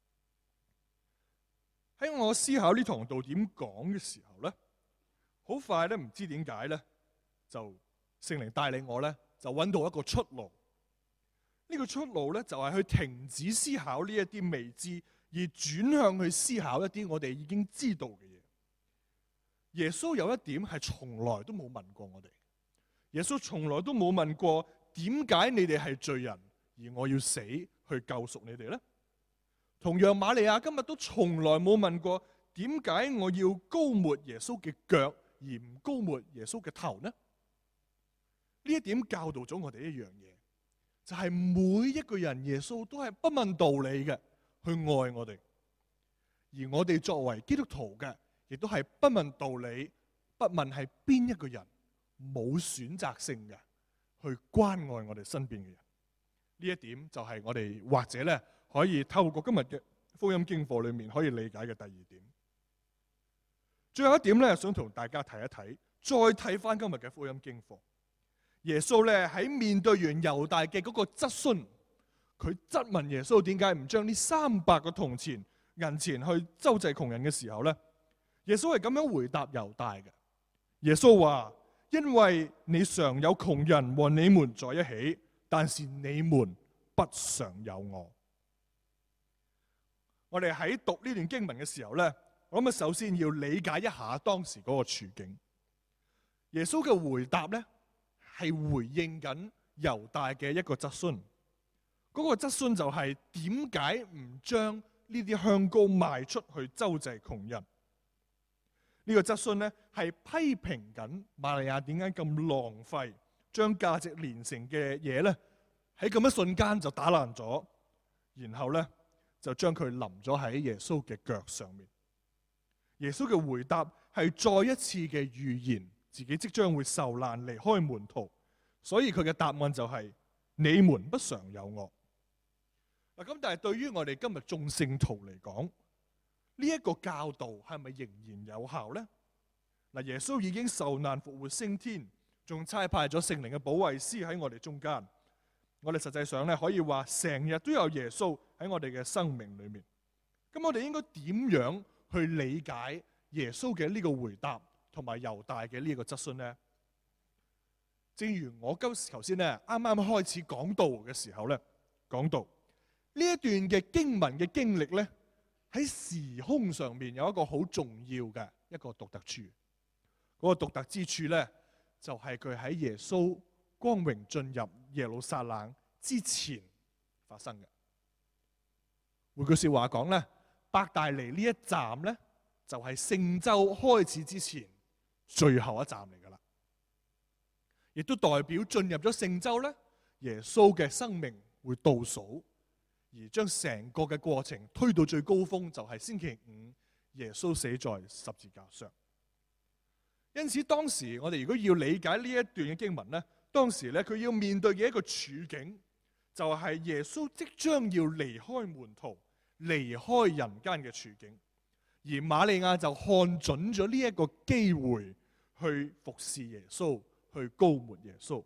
喺我思考呢堂道點講嘅時候咧，好快咧唔知點解咧，就聖靈帶領我咧就揾到一個出路。呢個出路咧就係去停止思考呢一啲未知，而轉向去思考一啲我哋已經知道嘅嘢。耶穌有一點係從來都冇問過我哋，耶穌從來都冇問過點解你哋係罪人，而我要死去救贖你哋呢？同樣瑪利亞今日都從來冇問過點解我要膏抹耶穌嘅腳，而唔膏抹耶穌嘅頭呢？呢一點教導咗我哋一樣嘢，就係每一個人耶穌都係不問道理嘅去愛我哋，而我哋作為基督徒嘅，亦都係不問道理，不問係邊一個人，冇選擇性嘅去關愛我哋身邊嘅人。呢一點就係我哋或者咧可以透過今日嘅福音經課裏面可以理解嘅第二點。最後一點咧，想同大家睇一睇，再睇翻今日嘅福音經課。耶穌咧喺面對完猶大嘅嗰個質詢，佢質問耶穌點解唔將呢300個銅錢銀錢去周濟窮人嘅時候咧，耶穌係咁樣回答猶大嘅。耶穌話：因為你常有窮人和你們在一起，但是你們不常有我。我哋喺讀呢段經文嘅時候咧，我諗首先要理解一下當時嗰個處境。耶穌嘅回答咧係回應緊猶大嘅一個質詢。嗰個質詢就係點解唔將呢啲香膏賣出去周濟窮人？呢個質詢咧係批評緊瑪利亞點解咁浪費，將價值連城嘅嘢咧喺咁一瞬間就打爛咗，然後咧就將佢淋咗喺耶穌嘅腳上面。耶穌嘅回答係再一次嘅預言自己即將會受難離開門徒，所以佢嘅答案就係：你們不常有我。咁但係對於我哋今日眾聖徒嚟講，呢一個教導係咪仍然有效呢？耶穌已經受難復活升天，仲差派咗聖靈嘅保惠師喺我哋中間。我哋實際上咧可以話成日都有耶穌喺我哋嘅生命裏面。咁我哋應該點樣去理解耶穌嘅呢個回答同埋猶大嘅呢個質詢呢？正如我頭先咧啱啱開始講道嘅時候咧講到呢一段嘅經文嘅經歷咧，喺時空上面有一個好重要嘅一個獨特處。嗰個獨特之處咧，就係佢喺耶穌光榮進入耶路撒冷之前發生嘅。換句說話講咧，伯大尼呢一站咧，就係聖週開始之前最後一站嚟噶啦，亦都代表進入咗聖週咧，耶穌嘅生命會倒數，而將成個嘅過程推到最高峰，就係星期5耶穌死在十字架上。因此當時我哋如果要理解呢一段嘅經文咧，當時咧佢要面對嘅一個處境，就係耶穌即將要離開門徒、離開人間嘅處境，而瑪利亞就看準咗呢一個機會去服侍耶穌，去膏抹耶穌。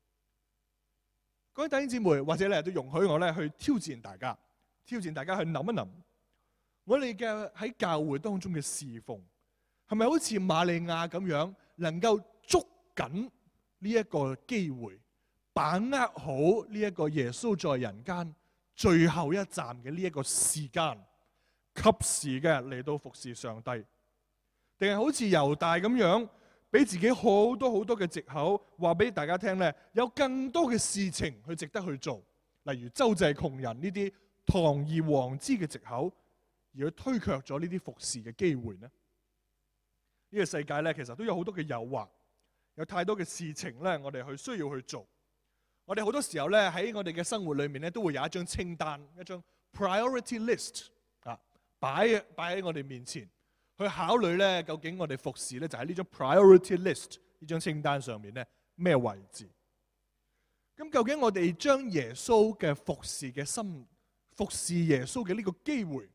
各位弟兄姊妹，或者咧都容許我咧去挑戰大家去諗一諗，我哋嘅喺教會當中嘅侍奉，係咪好似瑪利亞咁樣，能夠捉緊呢一個機會，把握好呢一個耶穌在人間最後一站嘅呢一個時間，及時嘅嚟到服侍上帝？定係好似猶大咁樣，俾自己好多嘅藉口，話俾大家聽咧，有更多嘅事情去值得去做，例如周濟窮人呢啲堂而皇之嘅藉口，而去推卻咗呢啲服侍嘅機會呢？呢個世界咧，其實都有好多嘅誘惑，有太多嘅事情咧，我哋需要去做。我哋好多時候咧喺我哋嘅生活裏面咧，都會有一張清單，一張 priority list 啊，擺喺我哋面前去考慮咧，究竟我哋服侍咧就喺呢張 priority list 呢張清單上面咧咩位置？咁究竟我哋將耶穌嘅服侍嘅心，服侍耶穌嘅呢個機會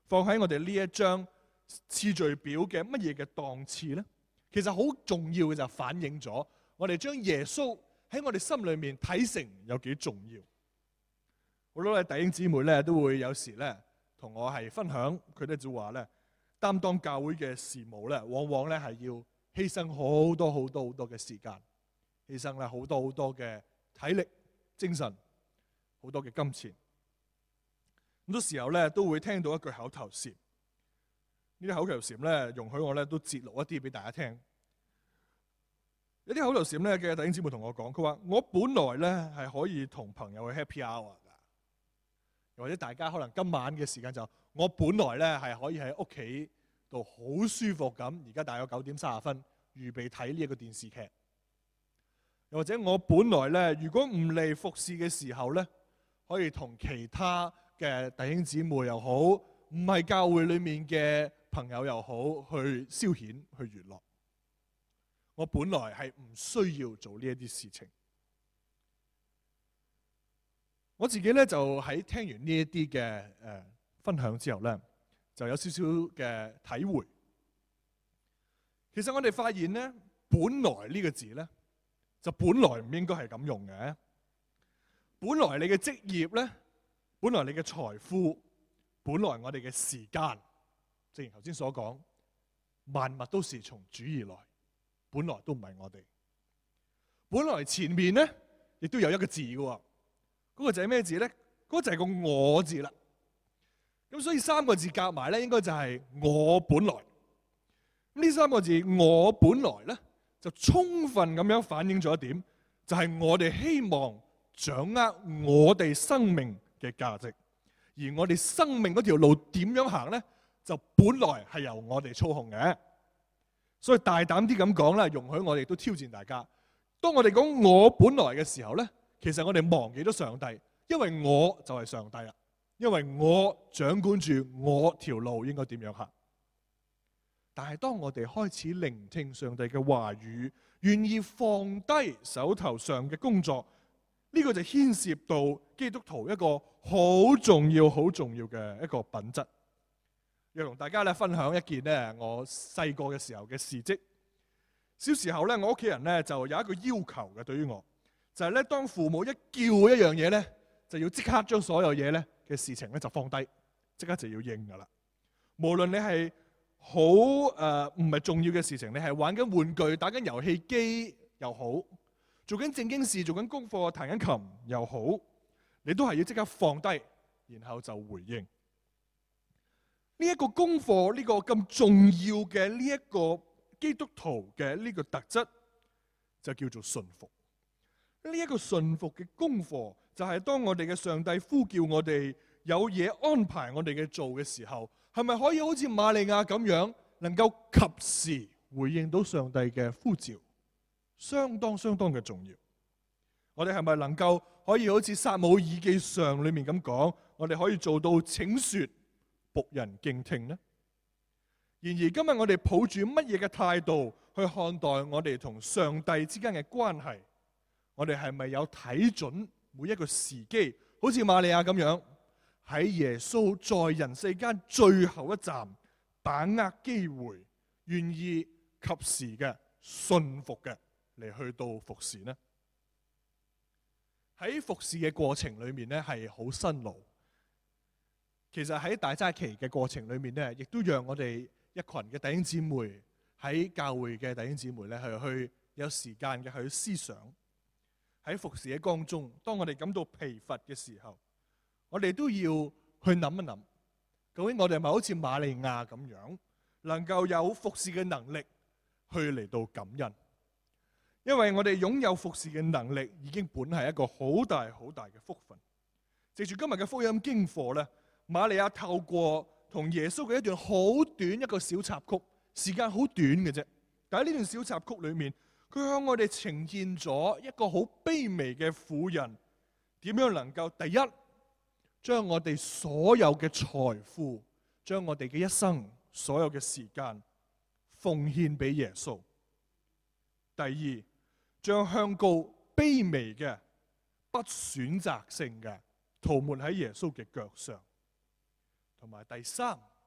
放喺我哋呢一張次序表嘅乜嘢嘅檔次呢？其實好重要嘅就反映咗我哋將耶穌喺我哋心裏面睇成有幾重要。好多弟兄姊妹咧都會有時咧同我係分享，佢哋就話咧擔當教會嘅事務咧，往往咧係要犧牲好多嘅時間，犧牲咧好多嘅體力、精神，好多嘅金錢。好多時候咧都會聽到一句口頭禪，呢啲口頭禪咧容許我咧都節錄一啲俾大家聽。有啲口頭禪咧嘅弟兄姊妹同我講，佢話我本來咧係可以同朋友去 happy hour 噶，又或者大家可能今晚嘅時間就我本來咧係可以喺屋企度好舒服咁，而家大約9:30，預備睇呢一個電視劇。又或者我本來咧如果唔嚟服侍嘅時候咧，可以同其他嘅弟兄姊妹又好，唔係教會裏面嘅朋友又好，去消遣去娛樂。我本來係唔需要做呢一啲事情。我自己咧就喺聽完呢一啲嘅分享之後咧，就有少少嘅體會。其實我哋發現咧，本來呢個字咧，就本來唔應該係咁用嘅。本來你嘅職業咧，本來你嘅財富，本來我哋嘅時間，正如頭先所講，萬物都是從主而來。本來都唔係我哋，本來前面咧亦都有一個字嘅，嗰個就係咩字咧？嗰個就係個我字啦。咁所以三個字夾埋咧，應該就係我本來。呢三個字我本來咧，就充分咁樣反映咗一點，就係我哋希望掌握我哋生命嘅價值，而我哋生命嗰條路點樣行咧，就本來係由我哋操控嘅。所以大膽啲咁講啦，容許我哋都挑戰大家。當我哋講我本來嘅時候咧，其實我哋忘記咗上帝，因為我就係上帝啦，因為我掌管住我條路應該點樣行。但係當我哋開始聆聽上帝嘅話語，願意放低手頭上嘅工作，呢個就牽涉到基督徒一個好重要嘅一個品質。要同大家咧分享一件咧我細個嘅時候嘅事蹟。小時候咧，我屋企人咧就有一個要求嘅，對於我就係咧，當父母一叫一樣嘢咧，就要即刻將所有嘢咧嘅事情咧就放低，即刻就要應噶啦。無論你係好唔係重要嘅事情，你係玩緊玩具、打緊遊戲機又好，做緊正經事、做緊功課、彈緊琴又好，你都係要即刻放低，然後就回應。呢一個功課，呢個咁重要嘅呢一個基督徒嘅呢個特質，就叫做順服。呢一個順服嘅功課，就係當我哋嘅上帝呼叫我哋有嘢安排我哋嘅做嘅時候，係咪可以好似瑪利亞咁樣，能夠及時回應到上帝嘅呼召？相當嘅重要。我哋係咪能夠可以好似撒母耳記上裏面咁講，我哋可以做到請說僕人敬聽呢？然而今日我哋抱住乜嘢嘅態度去看待我哋同上帝之間嘅關係？我哋係咪有睇準每一個時機，好似瑪利亞咁樣，喺耶穌在人世間最後一站，把握機會，願意及時嘅順服嘅嚟去到服侍呢？喺服侍嘅過程裏面呢，係好辛勞。其實喺大齋期嘅過程裏面呢，亦都讓我哋一群嘅弟兄姊妹喺教會嘅弟兄姊妹咧，係去有時間嘅去思想。喺服侍嘅當中，當我哋感到疲乏嘅時候，我哋都要去諗一諗，究竟我哋係咪好似瑪利亞咁樣，能夠有服侍嘅能力去嚟到感恩？因為我哋擁有服侍嘅能力，已經本係一個好大嘅福分。藉住今日嘅福音經課咧，瑪利亞透過同耶穌嘅一段好短一個小插曲，時間好短嘅啫。但喺呢段小插曲裏面，佢向我哋呈現咗一個好卑微嘅婦人，點樣能夠第一，將我哋所有嘅財富，將我哋嘅一生所有嘅時間奉獻俾耶穌；第二，將香膏卑微嘅、不選擇性嘅塗抹喺耶穌嘅腳上；同埋第三，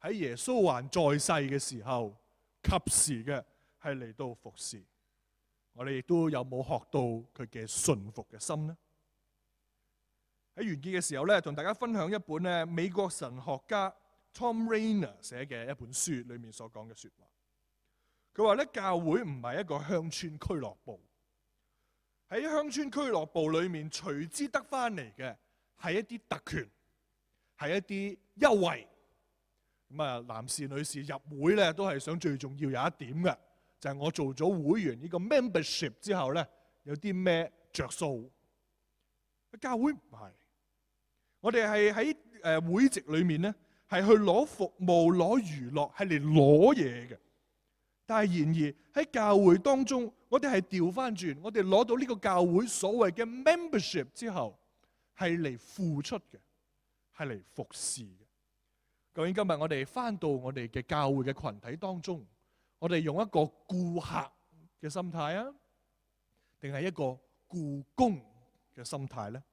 喺耶穌還在世嘅時候，及時嘅係嚟到服侍。我哋亦都有冇學到佢嘅順服嘅心呢？喺完結嘅時候咧，同大家分享一本咧美國神學家 Tom Rainer 寫嘅一本書裏面所講嘅說話。佢話咧，教會唔係一個鄉村俱樂部，喺鄉村俱樂部裏面隨之得翻嚟嘅係一啲特權，係一啲優惠。咁啊，男士女士入會咧都係想最重要有一點嘅，就係我做咗會員呢個 membership 之後咧，有啲咩着數。教會唔係，我哋係喺會籍裏面咧，係去攞服務、攞娛樂，係嚟攞嘢嘅。但係然而喺教會當中，我哋係調翻轉，我哋攞到呢個教會所謂嘅 membership 之後，係嚟付出嘅，係嚟服侍嘅。究竟今日我哋翻到我哋嘅教會嘅群體當中，我哋用一個顧客嘅心態啊，定係一個僱工嘅心態呢？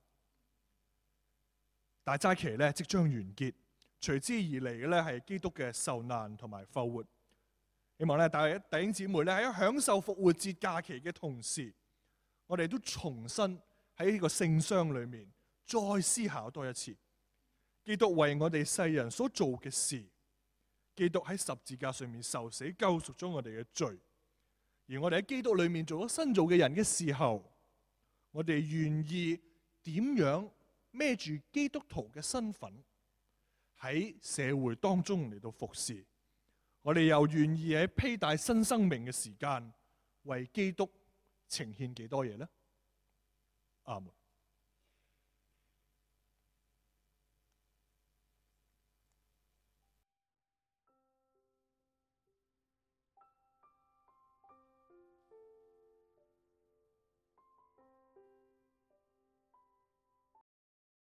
大齋期咧即將完結，隨之而嚟嘅咧係基督嘅受難同埋復活。希望咧，大家弟兄姊妹咧喺享受復活節假期嘅同時，我哋都重新喺呢個聖箱裏面再思考多一次，基督為我哋世人所做嘅事，基督喺十字架上面受死救贖咗我哋嘅罪，而我哋喺基督裏面做咗新造嘅人嘅時候，我哋願意點樣孭住基督徒嘅身份喺社會當中嚟到服侍？我哋又願意喺披戴新生命嘅時間為基督呈獻幾多嘢呢？阿門。